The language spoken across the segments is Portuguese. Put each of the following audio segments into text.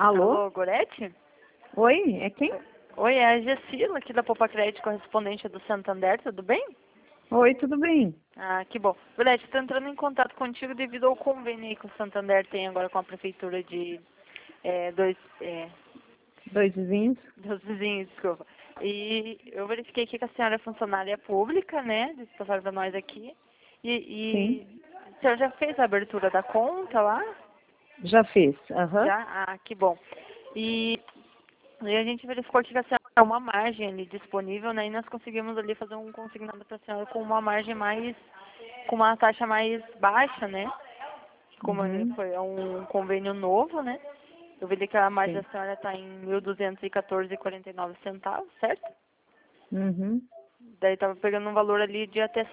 Alô? Alô, Gorete? Oi, é quem? Oi, é a Gessila aqui da Poupa Crédito, correspondente do Santander, tudo bem? Oi, tudo bem? Ah, que bom. Gorete, estou entrando em contato contigo devido ao convênio aí que o Santander tem agora com a prefeitura de Dois vizinhos? dos vizinhos, desculpa. E eu verifiquei aqui que a senhora é funcionária pública, né? Eles passaram para nós aqui. Sim. E a senhora já fez a abertura da conta lá? Já fiz, aham. Já? Ah, que bom. E a gente verificou aqui que a senhora tem uma margem ali disponível, né? E nós conseguimos ali fazer um consignado para a senhora com uma margem mais, com uma taxa mais baixa, né? Como Uhum. foi um convênio novo, né? Eu vi que a margem Sim. da senhora está em 1.214,49 centavos, certo? Uhum. Daí estava pegando um valor ali de até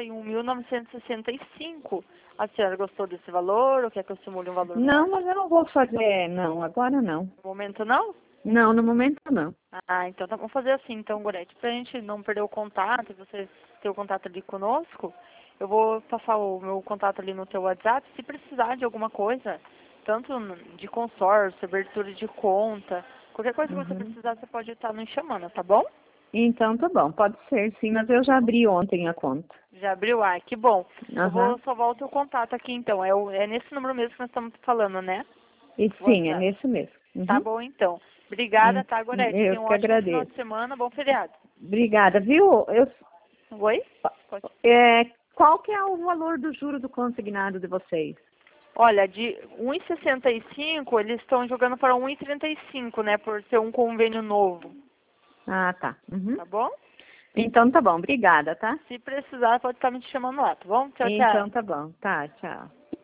61.965. A senhora gostou desse valor ou quer que eu simule um valor Não, maior? mas eu não vou fazer, não, agora não. No momento não? Não, no momento não. Ah, então tá, vamos fazer assim, então, Gorete, pra gente não perder o contato e você ter o contato ali conosco, eu vou passar o meu contato ali no teu WhatsApp, se precisar de alguma coisa, tanto de consórcio, abertura de conta, qualquer coisa que você Uhum. precisar, você pode estar nos chamando, tá bom? Então tá bom, pode ser, sim, mas eu já abri ontem a conta. Já abriu? Ah, que bom. Eu vou Aham. salvar o teu contato aqui, então, é nesse número mesmo que nós estamos falando, né? E sim, é WhatsApp. nesse mesmo. Tá Uhum. bom, então. Obrigada, tá, Gorete? Eu Tenha um que ótimo final de agradeço. semana, bom feriado. Obrigada, viu? Oi? Pode. Qual que é o valor do juro do consignado de vocês? Olha, de 1,65 eles estão jogando para 1,35, né? Por ser um convênio novo, Ah, tá. Uhum. tá bom? Então tá bom, obrigada, tá? Se precisar, pode estar me chamando lá, tá bom? Tchau, tchau. Então tá bom. Tá, tchau.